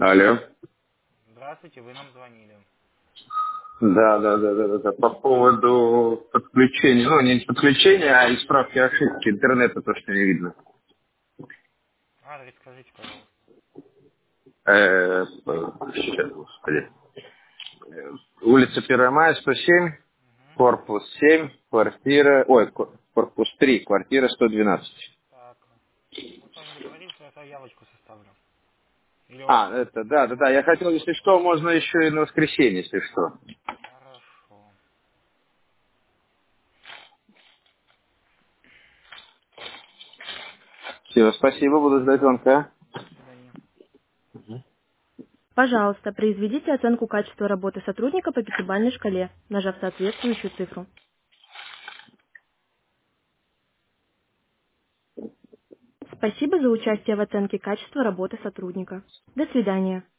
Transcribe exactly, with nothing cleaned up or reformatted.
Алло. Здравствуйте, вы нам звонили. Да, да, да, да, да, да. По поводу подключения, ну не подключения, а исправки ошибки интернета, то, что не видно. Адрес скажите, пожалуйста. Э, сейчас, господи. Э, Улица Первое Мая, сто семь, Угу. корпус семь, квартира, ой, ко- корпус три, квартира сто двенадцать. Так, мы с вами договорились, я заявочку составлю. Или у вас А, это, да, да, да, я хотел, если что, можно еще и на воскресенье, если что. хорошо. Все, спасибо, буду ждать звонка. До свидания. Пожалуйста, произведите оценку качества работы сотрудника по пятибалльной шкале, нажав соответствующую цифру. Спасибо за участие в оценке качества работы сотрудника. До свидания.